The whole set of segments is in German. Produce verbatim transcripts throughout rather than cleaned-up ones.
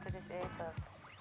Worte des Äthers.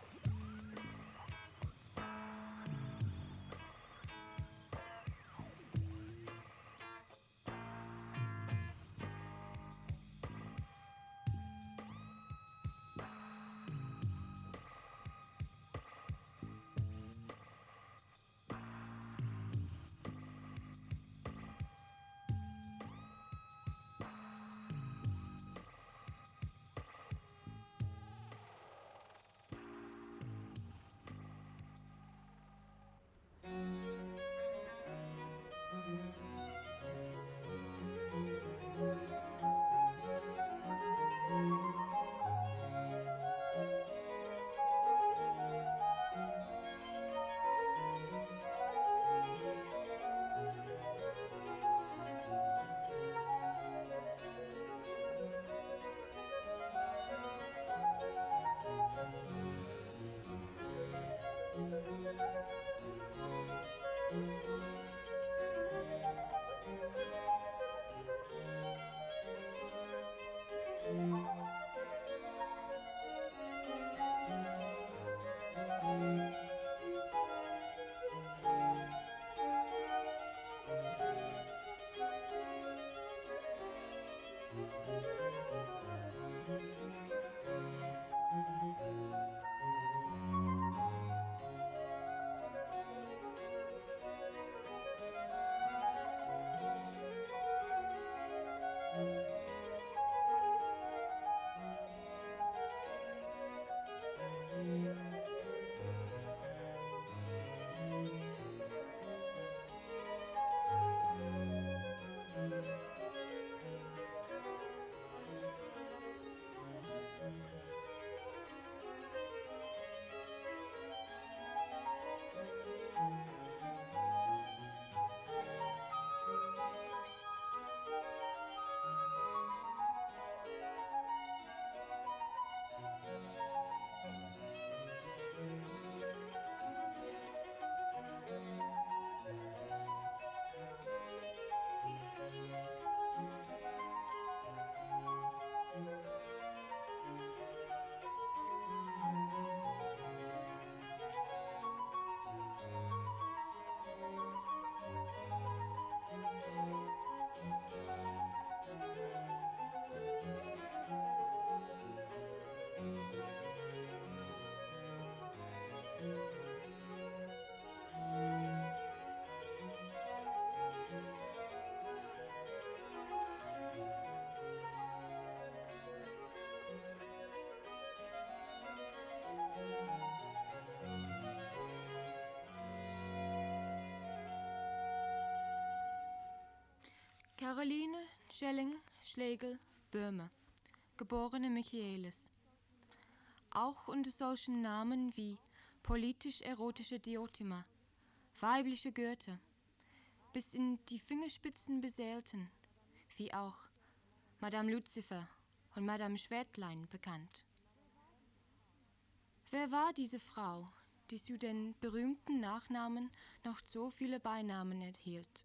Caroline Schelling-Schlegel Böhme, geborene Michaelis. Auch unter solchen Namen wie politisch-erotische Diotima, weibliche Goethe, bis in die Fingerspitzen beseelten, wie auch Madame Lucifer und Madame Schwätlein bekannt. Wer war diese Frau, die zu den berühmten Nachnamen noch so viele Beinamen erhielt?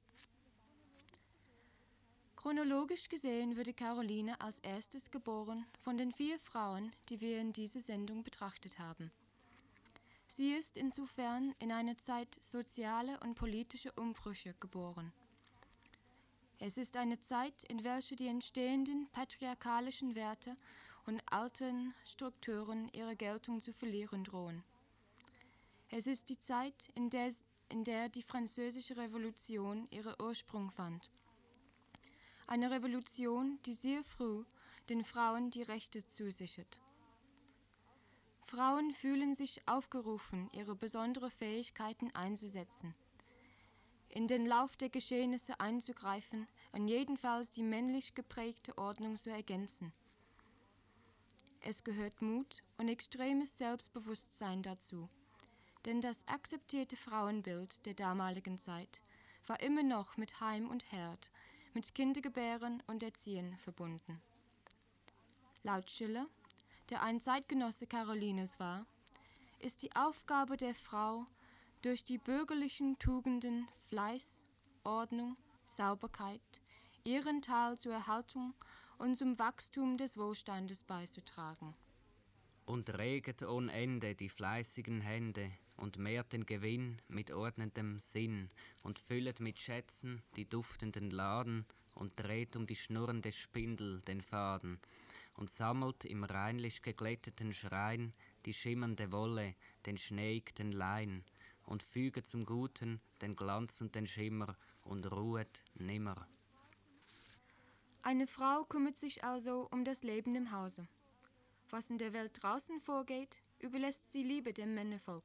Chronologisch gesehen wurde Caroline als erstes geboren von den vier Frauen, die wir in dieser Sendung betrachtet haben. Sie ist insofern in einer Zeit soziale und politische Umbrüche geboren. Es ist eine Zeit, in welcher die entstehenden patriarchalischen Werte und alten Strukturen ihre Geltung zu verlieren drohen. Es ist die Zeit, in der, in der die Französische Revolution ihren Ursprung fand. Eine Revolution, die sehr früh den Frauen die Rechte zusichert. Frauen fühlen sich aufgerufen, ihre besonderen Fähigkeiten einzusetzen, in den Lauf der Geschehnisse einzugreifen und jedenfalls die männlich geprägte Ordnung zu ergänzen. Es gehört Mut und extremes Selbstbewusstsein dazu, denn das akzeptierte Frauenbild der damaligen Zeit war immer noch mit Heim und Herd, mit Kindergebären und Erziehen verbunden. Laut Schiller, der ein Zeitgenosse Carolines war, ist die Aufgabe der Frau, durch die bürgerlichen Tugenden Fleiß, Ordnung, Sauberkeit ihren Teil zur Erhaltung und zum Wachstum des Wohlstandes beizutragen. Und reget ohne Ende die fleißigen Hände und mehrt den Gewinn mit ordnendem Sinn und füllet mit Schätzen die duftenden Laden und dreht um die schnurrende Spindel den Faden und sammelt im reinlich geglätteten Schrein die schimmernde Wolle, den schneeigten Lein und füget zum Guten den Glanz und den Schimmer und ruhet nimmer. Eine Frau kümmert sich also um das Leben im Hause. Was in der Welt draußen vorgeht, überlässt sie lieber dem Männervolk.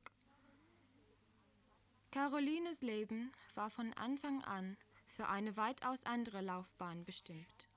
Carolines Leben war von Anfang an für eine weitaus andere Laufbahn bestimmt.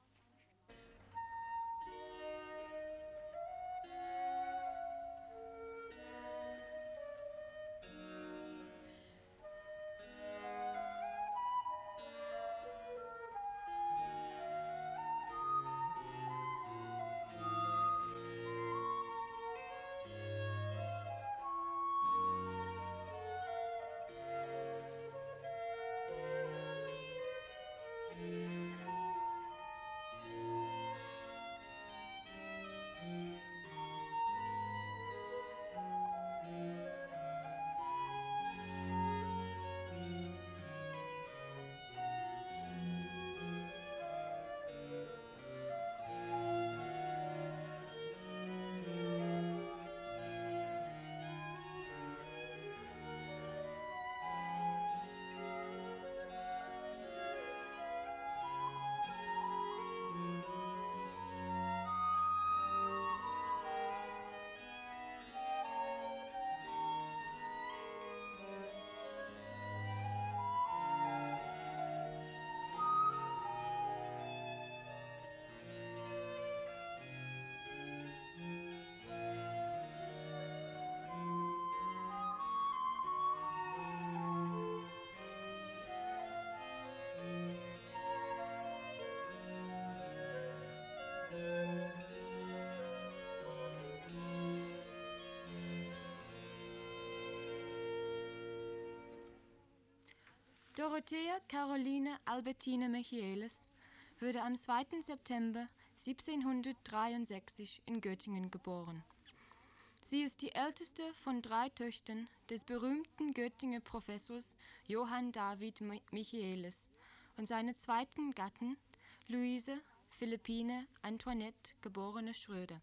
Dorothea Caroline Albertine Michaelis wurde am zweiten September siebzehnhundertdreiundsechzig in Göttingen geboren. Sie ist die älteste von drei Töchtern des berühmten Göttinger Professors Johann David Michaelis und seiner zweiten Gattin Luise Philippine Antoinette geborene Schröder.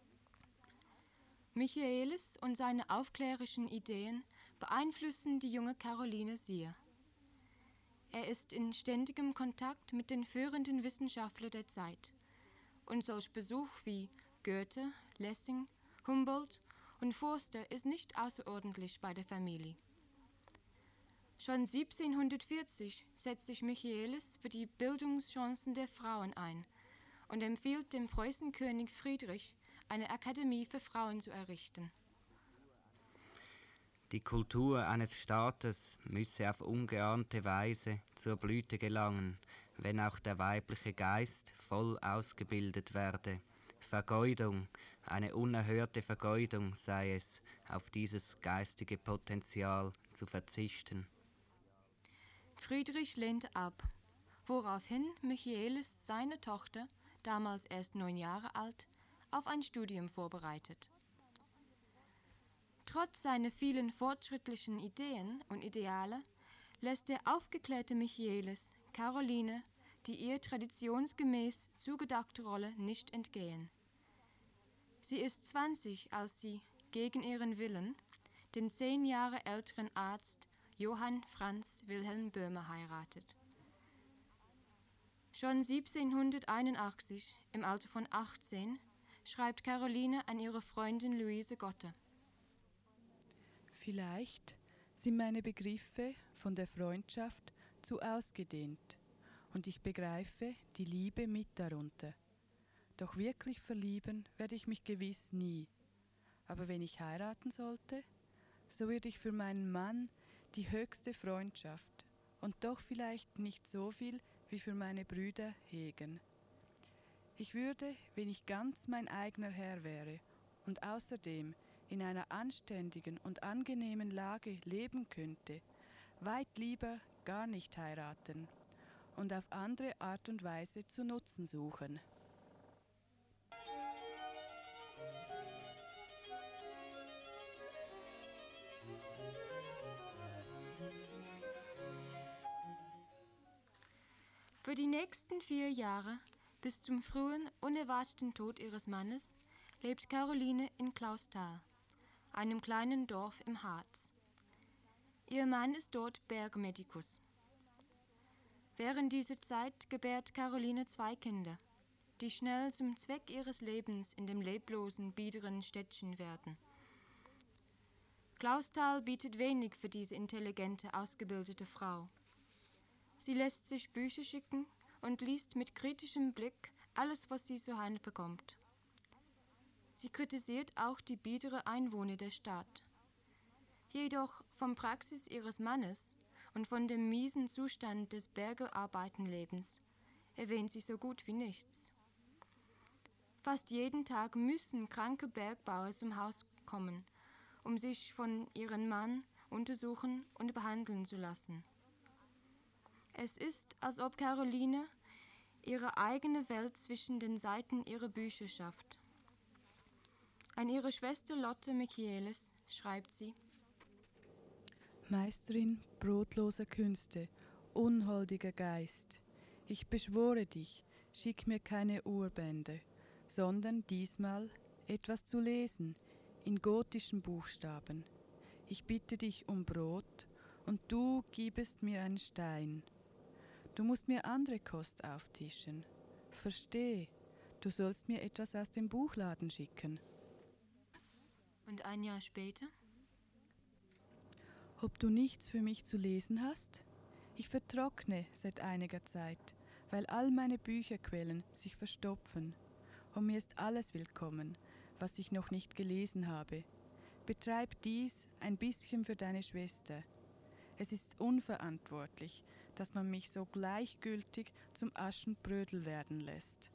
Michaelis und seine aufklärerischen Ideen beeinflussen die junge Caroline sehr. Er ist in ständigem Kontakt mit den führenden Wissenschaftlern der Zeit und solch Besuch wie Goethe, Lessing, Humboldt und Forster ist nicht außerordentlich bei der Familie. Schon siebzehnhundertvierzig setzt sich Michaelis für die Bildungschancen der Frauen ein und empfiehlt dem Preußenkönig Friedrich, eine Akademie für Frauen zu errichten. Die Kultur eines Staates müsse auf ungeahnte Weise zur Blüte gelangen, wenn auch der weibliche Geist voll ausgebildet werde. Vergeudung, eine unerhörte Vergeudung sei es, auf dieses geistige Potenzial zu verzichten. Friedrich lehnte ab, woraufhin Michaelis seine Tochter, damals erst neun Jahre alt, auf ein Studium vorbereitet. Trotz seiner vielen fortschrittlichen Ideen und Ideale lässt der aufgeklärte Michaelis Caroline die ihr traditionsgemäß zugedachte Rolle nicht entgehen. Sie ist zwanzig, als sie, gegen ihren Willen, den zehn Jahre älteren Arzt Johann Franz Wilhelm Böhmer heiratet. Schon siebzehnhunderteinundachtzig, im Alter von achtzehn, schreibt Caroline an ihre Freundin Luise Gotte: Vielleicht sind meine Begriffe von der Freundschaft zu ausgedehnt und ich begreife die Liebe mit darunter. Doch wirklich verlieben werde ich mich gewiss nie. Aber wenn ich heiraten sollte, so würde ich für meinen Mann die höchste Freundschaft und doch vielleicht nicht so viel wie für meine Brüder hegen. Ich würde, wenn ich ganz mein eigener Herr wäre und außerdem in einer anständigen und angenehmen Lage leben könnte, weit lieber gar nicht heiraten und auf andere Art und Weise zu nutzen suchen. Für die nächsten vier Jahre, bis zum frühen, unerwarteten Tod ihres Mannes, lebt Caroline in Clausthal, einem kleinen Dorf im Harz. Ihr Mann ist dort Bergmedikus. Während dieser Zeit gebärt Caroline zwei Kinder, die schnell zum Zweck ihres Lebens in dem leblosen, biederen Städtchen werden. Clausthal bietet wenig für diese intelligente, ausgebildete Frau. Sie lässt sich Bücher schicken und liest mit kritischem Blick alles, was sie so bekommt. Sie kritisiert auch die biedere Einwohner der Stadt. Jedoch von Praxis ihres Mannes und von dem miesen Zustand des Bergearbeitenlebens erwähnt sie so gut wie nichts. Fast jeden Tag müssen kranke Bergbauer zum Haus kommen, um sich von ihrem Mann untersuchen und behandeln zu lassen. Es ist, als ob Caroline ihre eigene Welt zwischen den Seiten ihrer Bücher schafft. An ihre Schwester Lotte Michaelis schreibt sie: Meisterin brotloser Künste, unholdiger Geist, ich beschwore dich, schick mir keine Urbände, sondern diesmal etwas zu lesen, in gotischen Buchstaben. Ich bitte dich um Brot, und du gibest mir einen Stein. Du musst mir andere Kost auftischen. Versteh, du sollst mir etwas aus dem Buchladen schicken. Und ein Jahr später? Ob du nichts für mich zu lesen hast? Ich vertrockne seit einiger Zeit, weil all meine Bücherquellen sich verstopfen. Und mir ist alles willkommen, was ich noch nicht gelesen habe. Betreib dies ein bisschen für deine Schwester. Es ist unverantwortlich, dass man mich so gleichgültig zum Aschenbrödel werden lässt.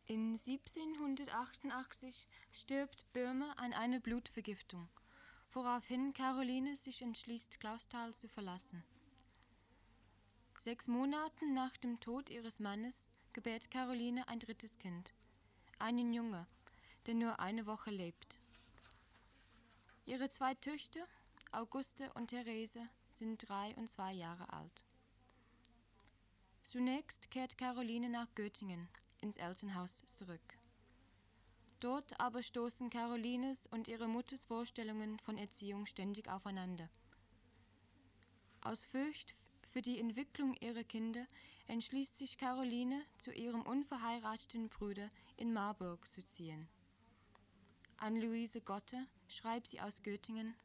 In siebzehnhundertachtundachtzig stirbt Birmer an einer Blutvergiftung, woraufhin Caroline sich entschließt, Clausthal zu verlassen. Sechs Monate nach dem Tod ihres Mannes gebärt Caroline ein drittes Kind, einen Junge, der nur eine Woche lebt. Ihre zwei Töchter, Auguste und Therese, sind drei und zwei Jahre alt. Zunächst kehrt Caroline nach Göttingen ins Elternhaus zurück. Dort aber stoßen Carolines und ihre Mutters Vorstellungen von Erziehung ständig aufeinander. Aus Furcht für die Entwicklung ihrer Kinder entschließt sich Caroline, zu ihrem unverheirateten Bruder in Marburg zu ziehen. An Luise Gotte schreibt sie aus Göttingen: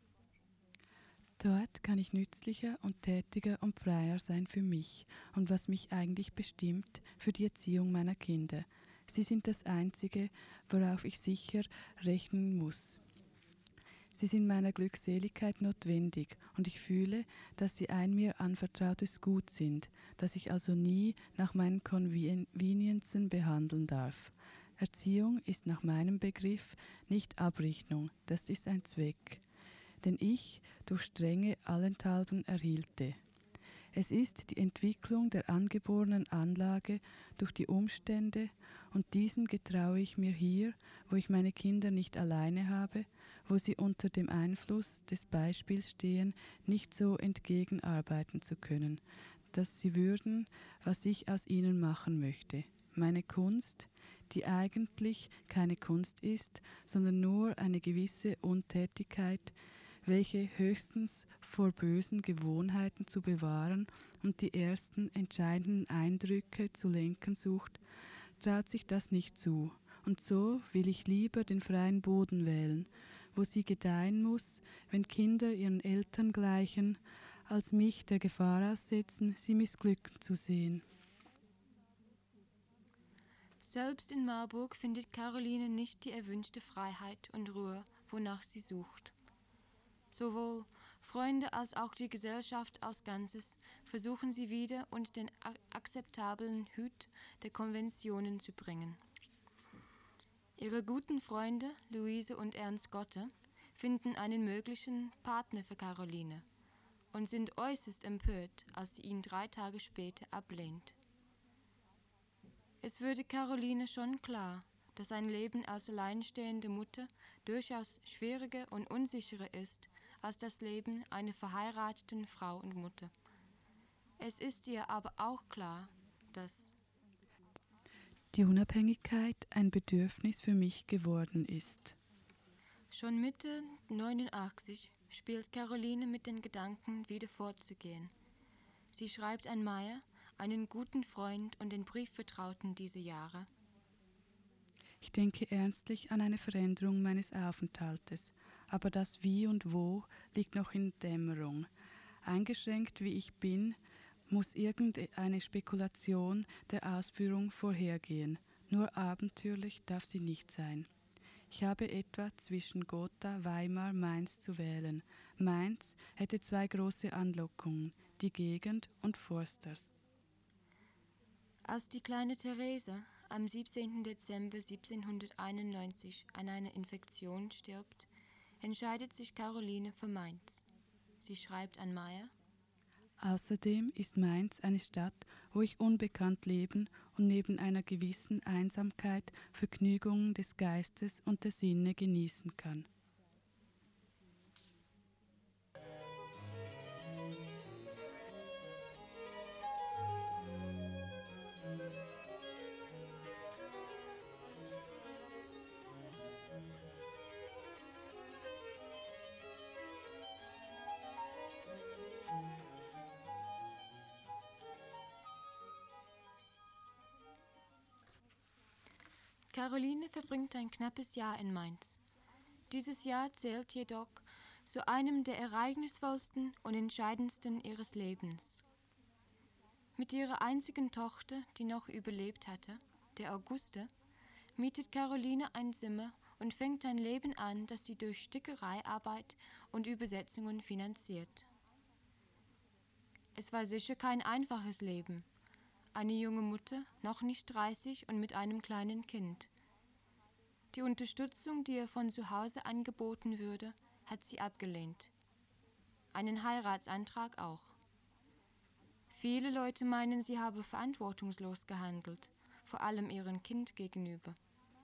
Dort kann ich nützlicher und tätiger und freier sein für mich und was mich eigentlich bestimmt, für die Erziehung meiner Kinder. Sie sind das Einzige, worauf ich sicher rechnen muss. Sie sind meiner Glückseligkeit notwendig und ich fühle, dass sie ein mir anvertrautes Gut sind, das ich also nie nach meinen Convenienzen behandeln darf. Erziehung ist nach meinem Begriff nicht Abrichtung, das ist ein Zweck, den ich durch Strenge allenthalben erhielte. Es ist die Entwicklung der angeborenen Anlage durch die Umstände und diesen getraue ich mir hier, wo ich meine Kinder nicht alleine habe, wo sie unter dem Einfluss des Beispiels stehen, nicht so entgegenarbeiten zu können, dass sie würden, was ich aus ihnen machen möchte. Meine Kunst, die eigentlich keine Kunst ist, sondern nur eine gewisse Untätigkeit, welche höchstens vor bösen Gewohnheiten zu bewahren und die ersten entscheidenden Eindrücke zu lenken sucht, traut sich das nicht zu. Und so will ich lieber den freien Boden wählen, wo sie gedeihen muss, wenn Kinder ihren Eltern gleichen, als mich der Gefahr aussetzen, sie missglücken zu sehen. Selbst in Marburg findet Caroline nicht die erwünschte Freiheit und Ruhe, wonach sie sucht. Sowohl Freunde als auch die Gesellschaft als Ganzes versuchen sie wieder unter den akzeptablen Hut der Konventionen zu bringen. Ihre guten Freunde Luise und Ernst Gotte finden einen möglichen Partner für Caroline und sind äußerst empört, als sie ihn drei Tage später ablehnt. Es würde Caroline schon klar, dass ein Leben als alleinstehende Mutter durchaus schwieriger und unsicherer ist als das Leben einer verheirateten Frau und Mutter. Es ist ihr aber auch klar, dass die Unabhängigkeit ein Bedürfnis für mich geworden ist. Schon Mitte neunundachtzig spielt Caroline mit den Gedanken, wieder fortzugehen. Sie schreibt an Meyer, einen guten Freund und den Briefvertrauten dieser Jahre: Ich denke ernstlich an eine Veränderung meines Aufenthaltes, aber das Wie und Wo liegt noch in Dämmerung. Eingeschränkt wie ich bin, muss irgendeine Spekulation der Ausführung vorhergehen. Nur abenteuerlich darf sie nicht sein. Ich habe etwa zwischen Gotha, Weimar, Mainz zu wählen. Mainz hätte zwei große Anlockungen, die Gegend und Forsters. Als die kleine Therese am siebzehnten Dezember siebzehnhunderteinundneunzig an einer Infektion stirbt, entscheidet sich Caroline für Mainz. Sie schreibt an Meyer: Außerdem ist Mainz eine Stadt, wo ich unbekannt leben und neben einer gewissen Einsamkeit Vergnügungen des Geistes und der Sinne genießen kann. Caroline verbringt ein knappes Jahr in Mainz. Dieses Jahr zählt jedoch zu einem der ereignisvollsten und entscheidendsten ihres Lebens. Mit ihrer einzigen Tochter, die noch überlebt hatte, der Auguste, mietet Caroline ein Zimmer und fängt ein Leben an, das sie durch Stickereiarbeit und Übersetzungen finanziert. Es war sicher kein einfaches Leben, eine junge Mutter, noch nicht dreißig und mit einem kleinen Kind. Die Unterstützung, die ihr von zu Hause angeboten würde, hat sie abgelehnt. Einen Heiratsantrag auch. Viele Leute meinen, sie habe verantwortungslos gehandelt, vor allem ihrem Kind gegenüber.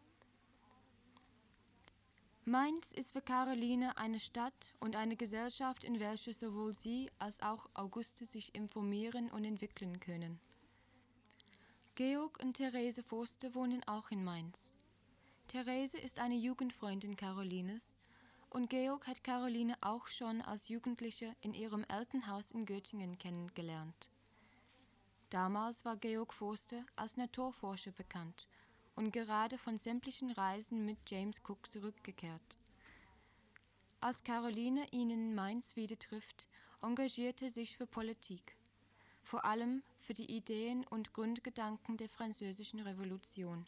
Mainz ist für Caroline eine Stadt und eine Gesellschaft, in welcher sowohl sie als auch Auguste sich informieren und entwickeln können. Georg und Therese Forster wohnen auch in Mainz. Therese ist eine Jugendfreundin Carolines und Georg hat Caroline auch schon als Jugendliche in ihrem Elternhaus in Göttingen kennengelernt. Damals war Georg Forster als Naturforscher bekannt und gerade von sämtlichen Reisen mit James Cook zurückgekehrt. Als Caroline ihn in Mainz wieder trifft, engagiert er sich für Politik, vor allem für die Ideen und Grundgedanken der Französischen Revolution.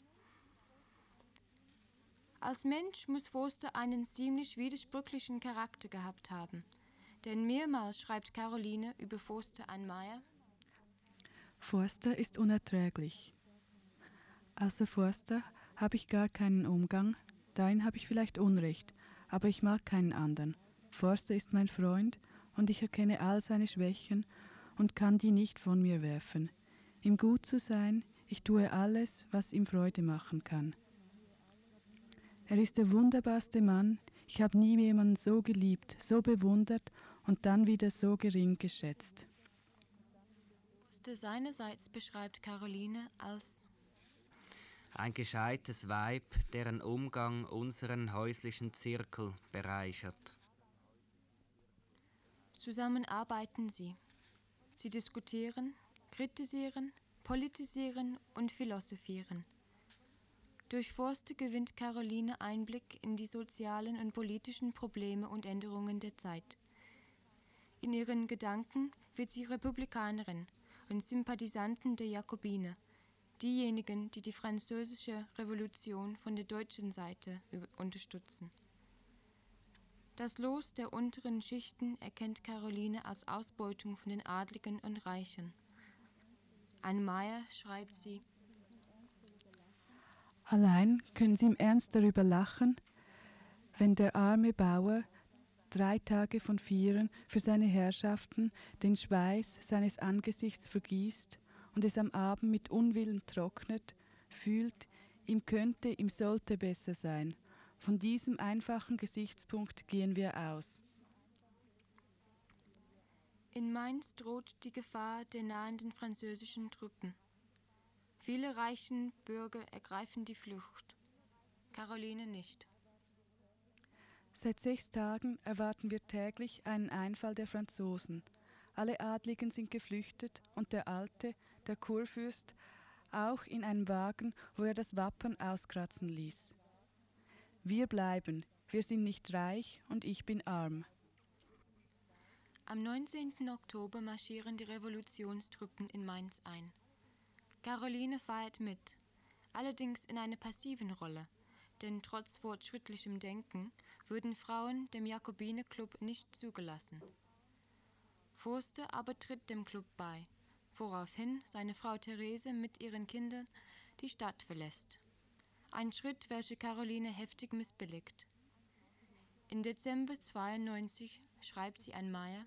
Als Mensch muss Forster einen ziemlich widersprüchlichen Charakter gehabt haben, denn mehrmals schreibt Caroline über Forster an Meyer: Forster ist unerträglich. Außer Forster habe ich gar keinen Umgang, darin habe ich vielleicht Unrecht, aber ich mag keinen anderen. Forster ist mein Freund und ich erkenne all seine Schwächen und kann die nicht von mir werfen. Ihm gut zu sein, ich tue alles, was ihm Freude machen kann. Er ist der wunderbarste Mann, ich habe nie jemanden so geliebt, so bewundert und dann wieder so gering geschätzt. Forster seinerseits beschreibt Caroline als ein gescheites Weib, deren Umgang unseren häuslichen Zirkel bereichert. Zusammen arbeiten sie. Sie diskutieren, kritisieren, politisieren und philosophieren. Durch Forster gewinnt Caroline Einblick in die sozialen und politischen Probleme und Änderungen der Zeit. In ihren Gedanken wird sie Republikanerin und Sympathisantin der Jakobiner, diejenigen, die die französische Revolution von der deutschen Seite unterstützen. Das Los der unteren Schichten erkennt Caroline als Ausbeutung von den Adligen und Reichen. An Meyer schreibt sie: Allein können Sie im Ernst darüber lachen, wenn der arme Bauer drei Tage von vieren für seine Herrschaften den Schweiß seines Angesichts vergießt und es am Abend mit Unwillen trocknet, fühlt, ihm könnte, ihm sollte besser sein. Von diesem einfachen Gesichtspunkt gehen wir aus. In Mainz droht die Gefahr der nahenden französischen Truppen. Viele reichen Bürger ergreifen die Flucht. Caroline nicht. Seit sechs Tagen erwarten wir täglich einen Einfall der Franzosen. Alle Adligen sind geflüchtet und der Alte, der Kurfürst, auch in einem Wagen, wo er das Wappen auskratzen ließ. Wir bleiben, wir sind nicht reich und ich bin arm. Am neunzehnten Oktober marschieren die Revolutionstruppen in Mainz ein. Caroline feiert mit, allerdings in einer passiven Rolle, denn trotz fortschrittlichem Denken würden Frauen dem Jakobinerclub nicht zugelassen. Forster aber tritt dem Club bei, woraufhin seine Frau Therese mit ihren Kindern die Stadt verlässt. Ein Schritt, welcher Caroline heftig missbilligt. Im Dezember zweiundneunzig schreibt sie an Meyer: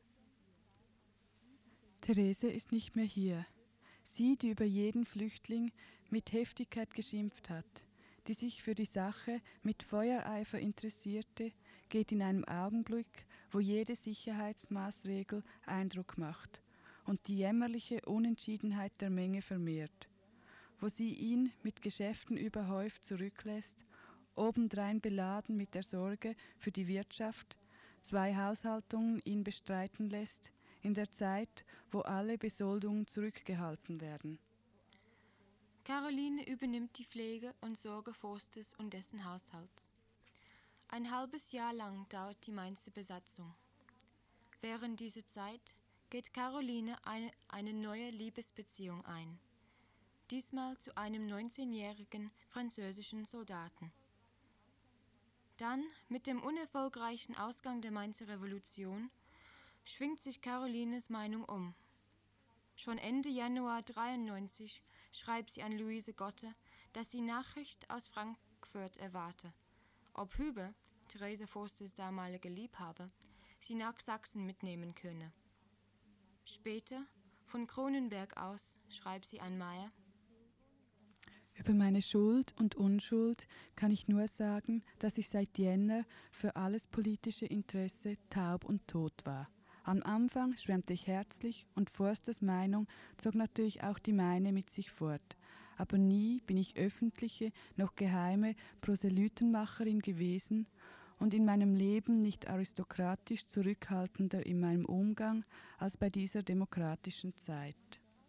Therese ist nicht mehr hier. Sie, die über jeden Flüchtling mit Heftigkeit geschimpft hat, die sich für die Sache mit Feuereifer interessierte, geht in einem Augenblick, wo jede Sicherheitsmaßregel Eindruck macht und die jämmerliche Unentschiedenheit der Menge vermehrt, wo sie ihn mit Geschäften überhäuft zurücklässt, obendrein beladen mit der Sorge für die Wirtschaft, zwei Haushaltungen ihn bestreiten lässt, in der Zeit, wo alle Besoldungen zurückgehalten werden. Caroline übernimmt die Pflege und Sorge Forsters und dessen Haushalts. Ein halbes Jahr lang dauert die Mainzer Besatzung. Während dieser Zeit geht Caroline eine, eine neue Liebesbeziehung ein, diesmal zu einem neunzehnjährigen französischen Soldaten. Dann, mit dem unerfolgreichen Ausgang der Mainzer Revolution, schwingt sich Carolines Meinung um. Schon Ende Januar dreiundneunzig schreibt sie an Luise Gotte, dass sie Nachricht aus Frankfurt erwarte, ob Hübe, Therese Forsters damaliger Liebhaber, sie nach Sachsen mitnehmen könne. Später, von Kronenberg aus, schreibt sie an Meyer: Über meine Schuld und Unschuld kann ich nur sagen, dass ich seit Jänner für alles politische Interesse taub und tot war. Am Anfang schwärmte ich herzlich und Forsters Meinung zog natürlich auch die meine mit sich fort. Aber nie bin ich öffentliche noch geheime Proselytenmacherin gewesen und in meinem Leben nicht aristokratisch zurückhaltender in meinem Umgang als bei dieser demokratischen Zeit.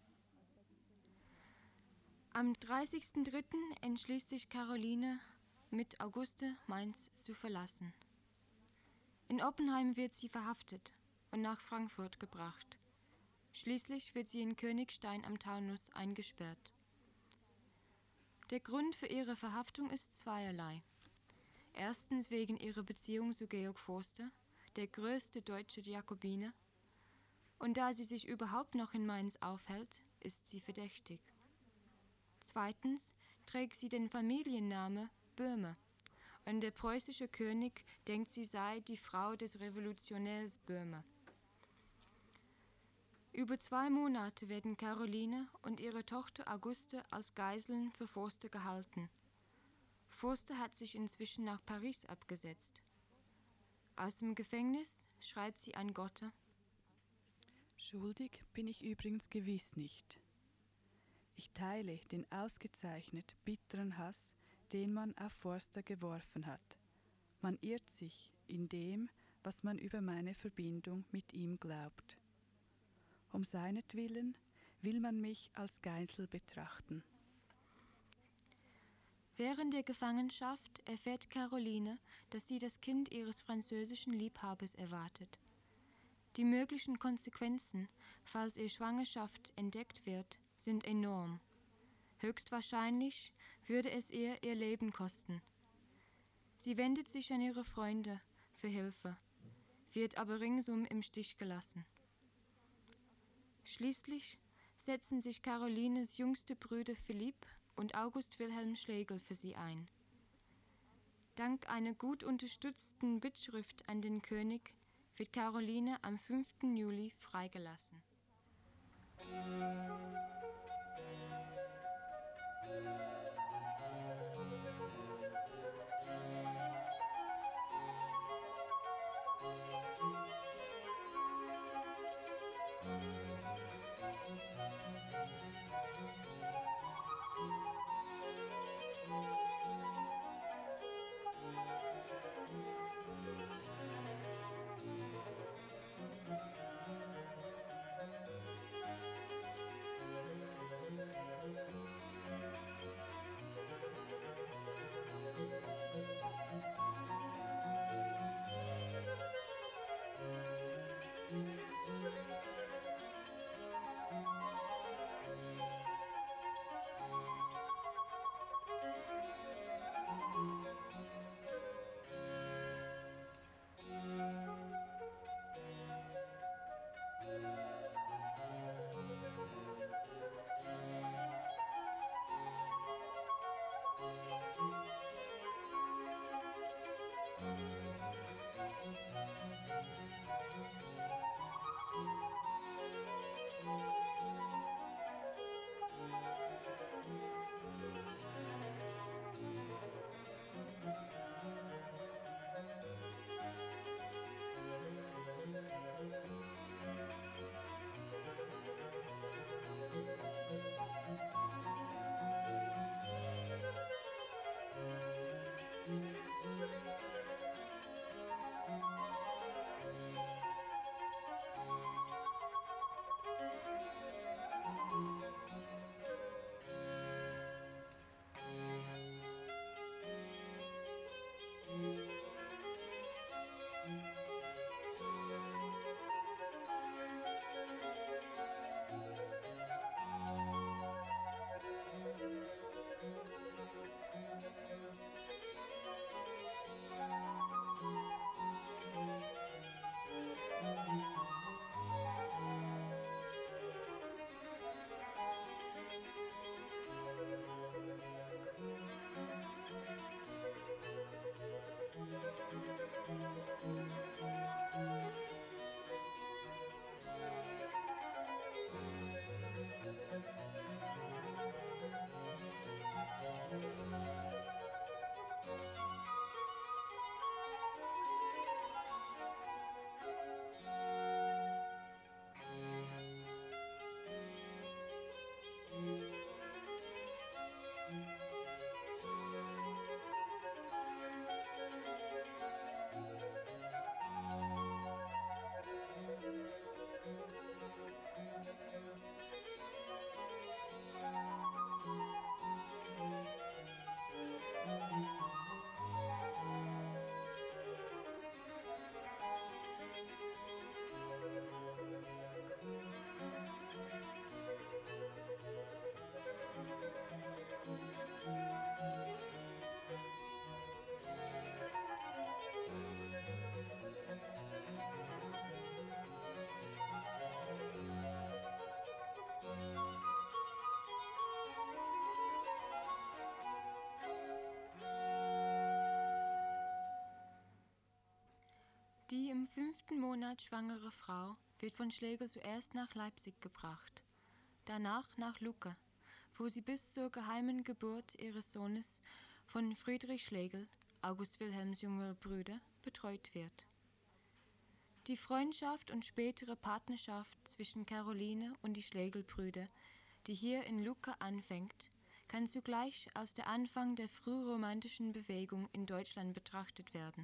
Am dreißigsten dritten entschließt sich Caroline, mit Auguste Mainz zu verlassen. In Oppenheim wird sie verhaftet und nach Frankfurt gebracht. Schließlich wird sie in Königstein am Taunus eingesperrt. Der Grund für ihre Verhaftung ist zweierlei. Erstens wegen ihrer Beziehung zu Georg Forster, der größte deutsche Jakobiner, und da sie sich überhaupt noch in Mainz aufhält, ist sie verdächtig. Zweitens trägt sie den Familiennamen Böhme und der preußische König denkt, sie sei die Frau des Revolutionärs Böhme. Über zwei Monate werden Caroline und ihre Tochter Auguste als Geiseln für Forster gehalten. Forster hat sich inzwischen nach Paris abgesetzt. Aus dem Gefängnis schreibt sie an Gotte: Schuldig bin ich übrigens gewiss nicht. Ich teile den ausgezeichnet bitteren Hass, den man auf Forster geworfen hat. Man irrt sich in dem, was man über meine Verbindung mit ihm glaubt. Um seinetwillen will man mich als Geisel betrachten. Während der Gefangenschaft erfährt Caroline, dass sie das Kind ihres französischen Liebhabers erwartet. Die möglichen Konsequenzen, falls ihre Schwangerschaft entdeckt wird, sind enorm. Höchstwahrscheinlich würde es ihr ihr Leben kosten. Sie wendet sich an ihre Freunde für Hilfe, wird aber ringsum im Stich gelassen. Schließlich setzen sich Carolines jüngste Brüder Philipp und August Wilhelm Schlegel für sie ein. Dank einer gut unterstützten Bittschrift an den König wird Caroline am fünften Juli freigelassen. Monat schwangere Frau wird von Schlegel zuerst nach Leipzig gebracht, danach nach Lucca, wo sie bis zur geheimen Geburt ihres Sohnes von Friedrich Schlegel, August Wilhelms jüngerer Bruder, betreut wird. Die Freundschaft und spätere Partnerschaft zwischen Caroline und die Schlegel-Brüder, die hier in Lucca anfängt, kann zugleich als der Anfang der frühromantischen Bewegung in Deutschland betrachtet werden.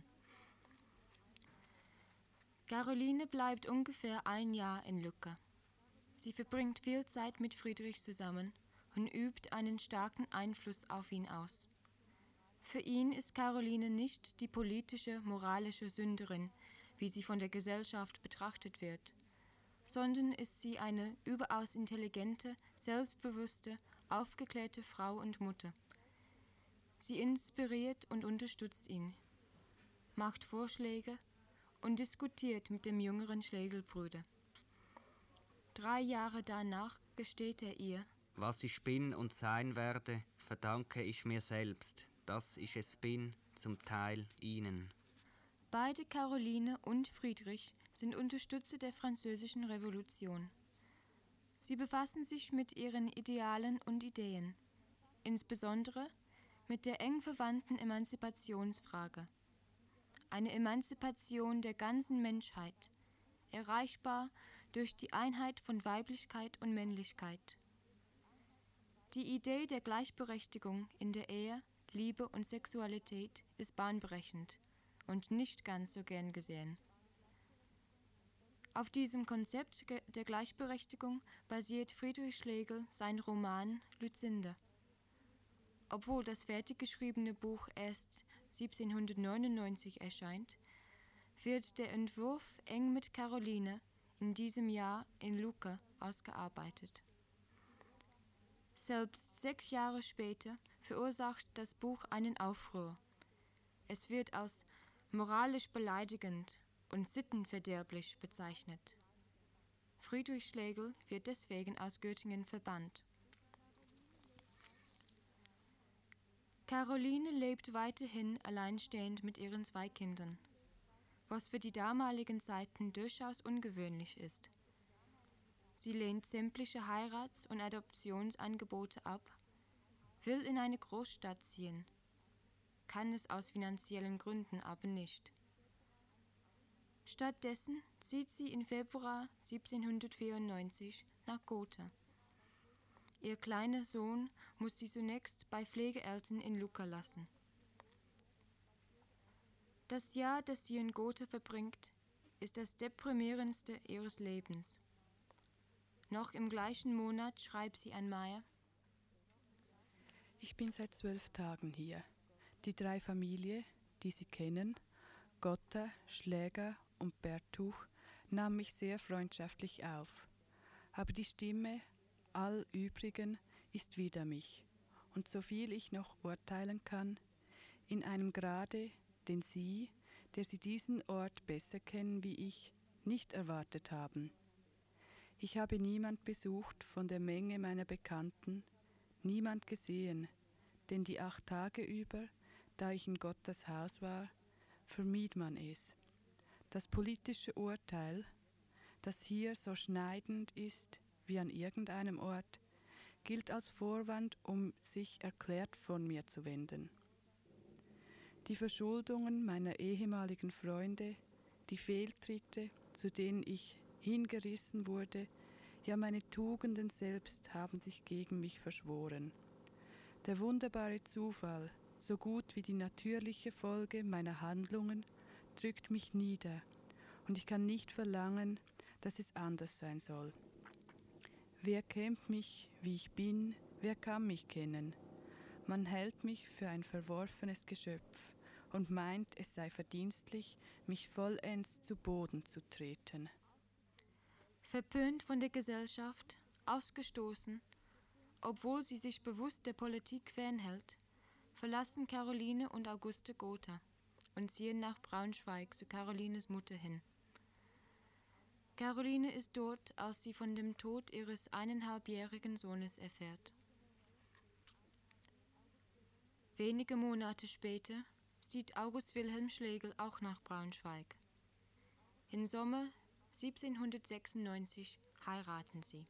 Caroline bleibt ungefähr ein Jahr in Lucca. Sie verbringt viel Zeit mit Friedrich zusammen und übt einen starken Einfluss auf ihn aus. Für ihn ist Caroline nicht die politische, moralische Sünderin, wie sie von der Gesellschaft betrachtet wird, sondern ist sie eine überaus intelligente, selbstbewusste, aufgeklärte Frau und Mutter. Sie inspiriert und unterstützt ihn, macht Vorschläge und diskutiert mit dem jüngeren Schlegel-Bruder. Drei Jahre danach gesteht er ihr: Was ich bin und sein werde, verdanke ich mir selbst, dass ich es bin, zum Teil Ihnen. Beide Caroline und Friedrich sind Unterstützer der Französischen Revolution. Sie befassen sich mit ihren Idealen und Ideen, insbesondere mit der eng verwandten Emanzipationsfrage. Eine Emanzipation der ganzen Menschheit, erreichbar durch die Einheit von Weiblichkeit und Männlichkeit. Die Idee der Gleichberechtigung in der Ehe, Liebe und Sexualität ist bahnbrechend und nicht ganz so gern gesehen. Auf diesem Konzept der Gleichberechtigung basiert Friedrich Schlegel sein Roman Lucinde. Obwohl das fertig geschriebene Buch erst siebzehnhundertneunundneunzig erscheint, wird der Entwurf eng mit Caroline in diesem Jahr in Lucca ausgearbeitet. Selbst sechs Jahre später verursacht das Buch einen Aufruhr. Es wird als moralisch beleidigend und sittenverderblich bezeichnet. Friedrich Schlegel wird deswegen aus Göttingen verbannt. Caroline lebt weiterhin alleinstehend mit ihren zwei Kindern, was für die damaligen Zeiten durchaus ungewöhnlich ist. Sie lehnt sämtliche Heirats- und Adoptionsangebote ab, will in eine Großstadt ziehen, kann es aus finanziellen Gründen aber nicht. Stattdessen zieht sie im Februar siebzehnhundertvierundneunzig nach Gotha. Ihr kleiner Sohn muss sie zunächst bei Pflegeeltern in Lucca lassen. Das Jahr, das sie in Gotha verbringt, ist das deprimierendste ihres Lebens. Noch im gleichen Monat schreibt sie an Meyer: Ich bin seit zwölf Tagen hier. Die drei Familien, die Sie kennen, Gotta, Schläger und Bertuch, nahm mich sehr freundschaftlich auf. Aber die Stimme all übrigen ist wider mich. Und so viel ich noch urteilen kann, in einem Grade, den Sie, der Sie diesen Ort besser kennen wie ich, nicht erwartet haben. Ich habe niemand besucht von der Menge meiner Bekannten, niemand gesehen, denn die acht Tage über, da ich in Gottes Haus war, vermied man es. Das politische Urteil, das hier so schneidend ist wie an irgendeinem Ort, gilt als Vorwand, um sich erklärt von mir zu wenden. Die Verschuldungen meiner ehemaligen Freunde, die Fehltritte, zu denen ich hingerissen wurde, ja meine Tugenden selbst haben sich gegen mich verschworen. Der wunderbare Zufall, so gut wie die natürliche Folge meiner Handlungen, drückt mich nieder, und ich kann nicht verlangen, dass es anders sein soll. Wer kennt mich, wie ich bin, wer kann mich kennen? Man hält mich für ein verworfenes Geschöpf und meint, es sei verdienstlich, mich vollends zu Boden zu treten. Verpönt von der Gesellschaft, ausgestoßen, obwohl sie sich bewusst der Politik fernhält, verlassen Caroline und Auguste Gotha und ziehen nach Braunschweig zu Carolines Mutter hin. Caroline ist dort, als sie von dem Tod ihres eineinhalbjährigen Sohnes erfährt. Wenige Monate später zieht August Wilhelm Schlegel auch nach Braunschweig. Im Sommer siebzehnhundertsechsundneunzig heiraten sie.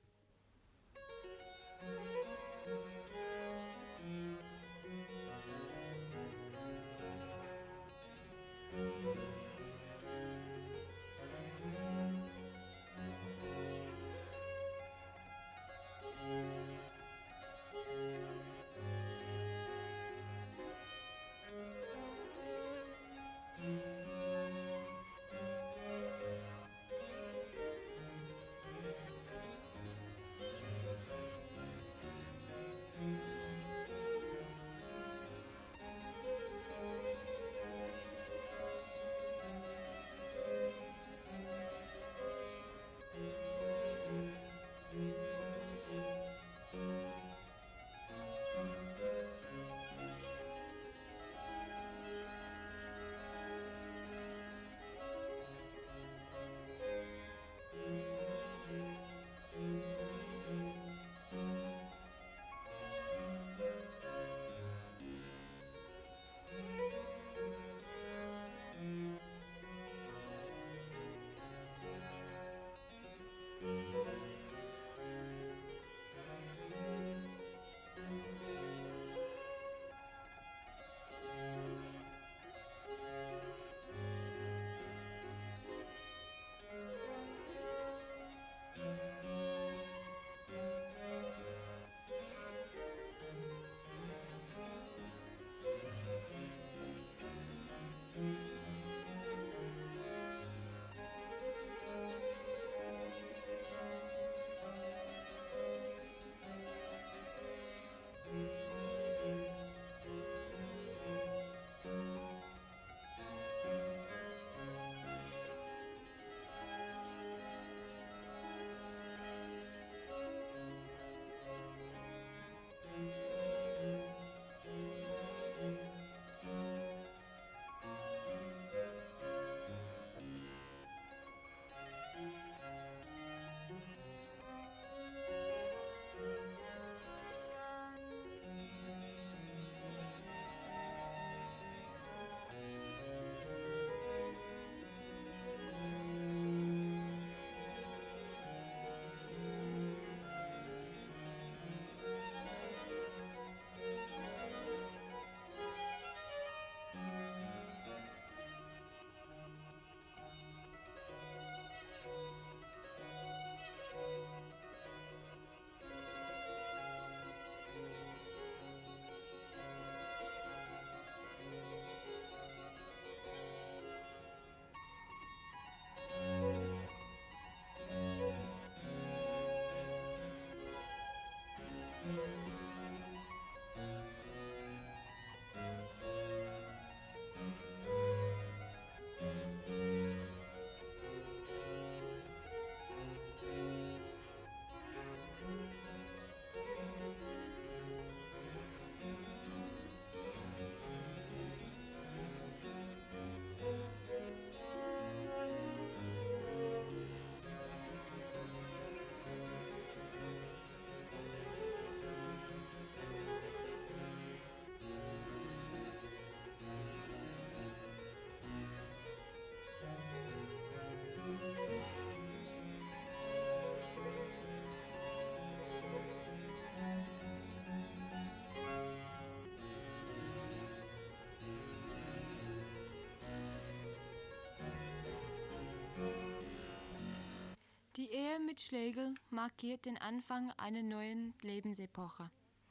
Die Ehe mit Schlegel markiert den Anfang einer neuen Lebensepoche.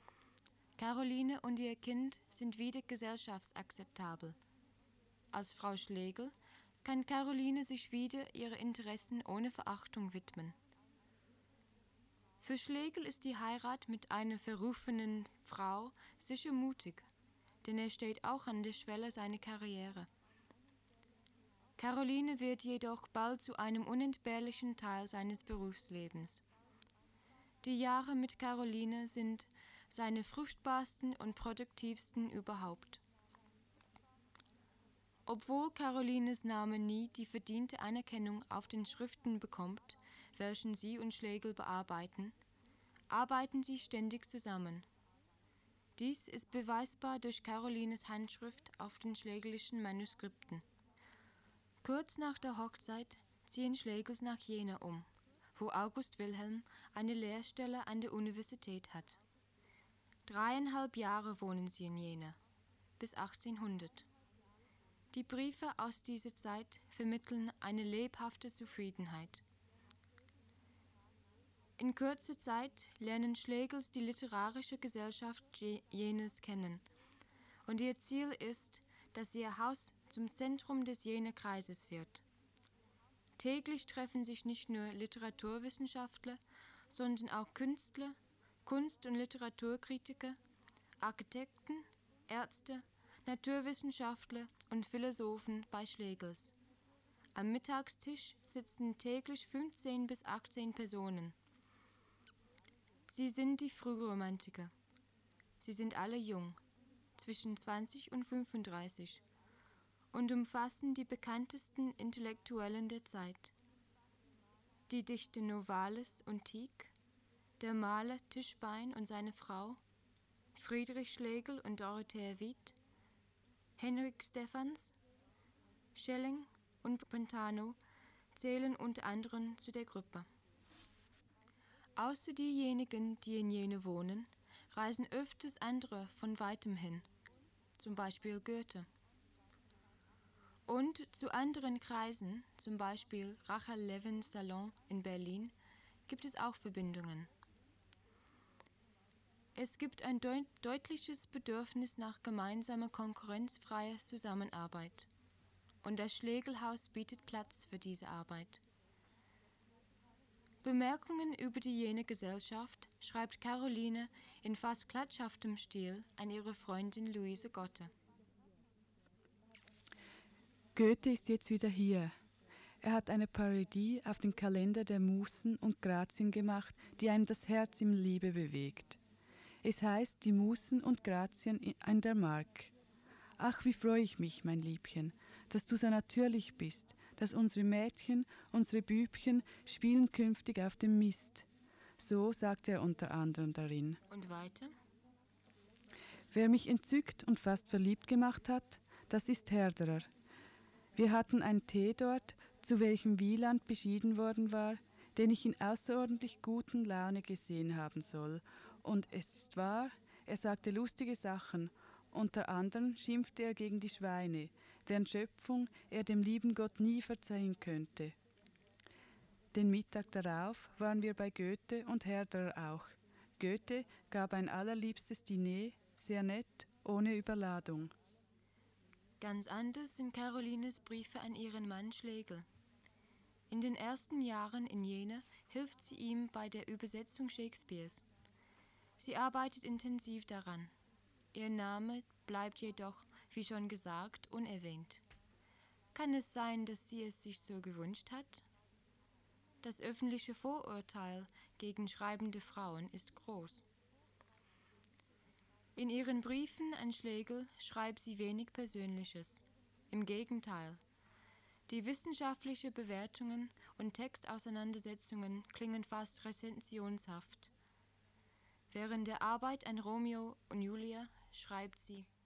Caroline und ihr Kind sind wieder gesellschaftsakzeptabel. Als Frau Schlegel kann Caroline sich wieder ihren Interessen ohne Verachtung widmen. Für Schlegel ist die Heirat mit einer verrufenen Frau sicher mutig, denn er steht auch an der Schwelle seiner Karriere. Caroline wird jedoch bald zu einem unentbehrlichen Teil seines Berufslebens. Die Jahre mit Caroline sind seine fruchtbarsten und produktivsten überhaupt. Obwohl Carolines Name nie die verdiente Anerkennung auf den Schriften bekommt, welchen sie und Schlegel bearbeiten, arbeiten sie ständig zusammen. Dies ist beweisbar durch Carolines Handschrift auf den schlegelischen Manuskripten. Kurz nach der Hochzeit ziehen Schlegels nach Jena um, wo August Wilhelm eine Lehrstelle an der Universität hat. Dreieinhalb Jahre wohnen sie in Jena, bis achtzehnhundert. Die Briefe aus dieser Zeit vermitteln eine lebhafte Zufriedenheit. In kurzer Zeit lernen Schlegels die literarische Gesellschaft Jenas kennen und ihr Ziel ist, dass ihr Haus zum Zentrum des Jener Kreises wird. Täglich treffen sich nicht nur Literaturwissenschaftler, sondern auch Künstler, Kunst- und Literaturkritiker, Architekten, Ärzte, Naturwissenschaftler und Philosophen bei Schlegels. Am Mittagstisch sitzen täglich fünfzehn bis achtzehn Personen. Sie sind die Frühromantiker. Sie sind alle jung, zwischen zwanzig und fünfunddreißig, und umfassen die bekanntesten Intellektuellen der Zeit. Die Dichter Novalis und Tieck, der Maler Tischbein und seine Frau, Friedrich Schlegel und Dorothea Wied, Henrik Stephans, Schelling und Brentano zählen unter anderem zu der Gruppe. Außer diejenigen, die in Jena wohnen, reisen öfters andere von weitem hin, zum Beispiel Goethe. Und zu anderen Kreisen, zum Beispiel Rachel Levins Salon in Berlin, gibt es auch Verbindungen. Es gibt ein deut- deutliches Bedürfnis nach gemeinsamer konkurrenzfreier Zusammenarbeit. Und das Schlegelhaus bietet Platz für diese Arbeit. Bemerkungen über die Jener Gesellschaft schreibt Caroline in fast klatschhaftem Stil an ihre Freundin Luise Gotte. Goethe ist jetzt wieder hier. Er hat eine Parodie auf den Kalender der Musen und Grazien gemacht, die einem das Herz im Liebe bewegt. Es heißt Die Musen und Grazien in der Mark. Ach, wie freue ich mich, mein Liebchen, dass du so natürlich bist, dass unsere Mädchen, unsere Bübchen spielen künftig auf dem Mist. So sagt er unter anderem darin. Und weiter? Wer mich entzückt und fast verliebt gemacht hat, das ist Herderer. Wir hatten einen Tee dort, zu welchem Wieland beschieden worden war, den ich in außerordentlich guten Laune gesehen haben soll. Und es ist wahr, er sagte lustige Sachen. Unter anderem schimpfte er gegen die Schweine, deren Schöpfung er dem lieben Gott nie verzeihen könnte. Den Mittag darauf waren wir bei Goethe und Herderer auch. Goethe gab ein allerliebstes Diner, sehr nett, ohne Überladung. Ganz anders sind Carolines Briefe an ihren Mann Schlegel. In den ersten Jahren in Jena hilft sie ihm bei der Übersetzung Shakespeares. Sie arbeitet intensiv daran. Ihr Name bleibt jedoch, wie schon gesagt, unerwähnt. Kann es sein, dass sie es sich so gewünscht hat? Das öffentliche Vorurteil gegen schreibende Frauen ist groß. In ihren Briefen an Schlegel schreibt sie wenig Persönliches. Im Gegenteil. Die wissenschaftlichen Bewertungen und Textauseinandersetzungen klingen fast rezensionshaft. Während der Arbeit an Romeo und Julia schreibt sie: